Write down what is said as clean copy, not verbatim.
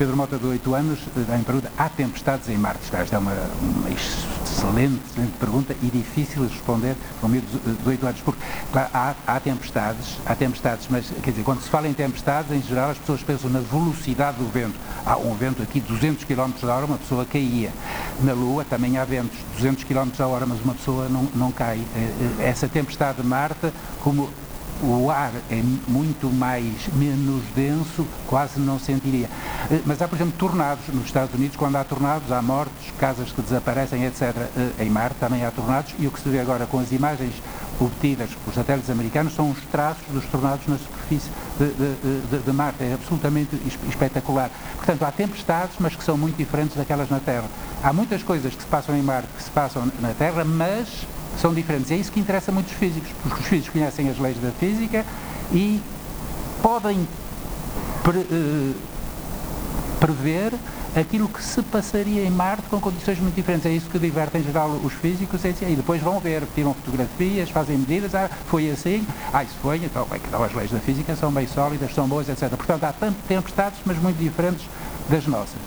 Pedro Mota, de 8 anos, em pergunta: há tempestades em Marte? Esta é uma excelente pergunta e difícil de responder com medo de 8 anos, porque, claro, há tempestades, mas, quer dizer, quando se fala em tempestades, em geral, as pessoas pensam na velocidade do vento. Há um vento aqui, 200 km/h, uma pessoa caía. Na Lua também há ventos, 200 km/h, mas uma pessoa não cai. Essa tempestade de Marte, como o ar é muito menos denso, quase não sentiria. Mas há, por exemplo, tornados. Nos Estados Unidos, quando há tornados, há mortes, casas que desaparecem, etc. Em Marte também há tornados, e o que se vê agora com as imagens obtidas por satélites americanos são os traços dos tornados na superfície de Marte. É absolutamente espetacular. Portanto, há tempestades, mas que são muito diferentes daquelas na Terra. Há muitas coisas que se passam em Marte que se passam na Terra, mas são diferentes. É isso que interessa muito os físicos, porque os físicos conhecem as leis da física e podem prever aquilo que se passaria em Marte com condições muito diferentes. É isso que diverte em geral os físicos, e depois vão ver, tiram fotografias, fazem medidas, foi assim, isso foi, então as leis da física são bem sólidas, são boas, etc. Portanto, há tempestades, mas muito diferentes das nossas.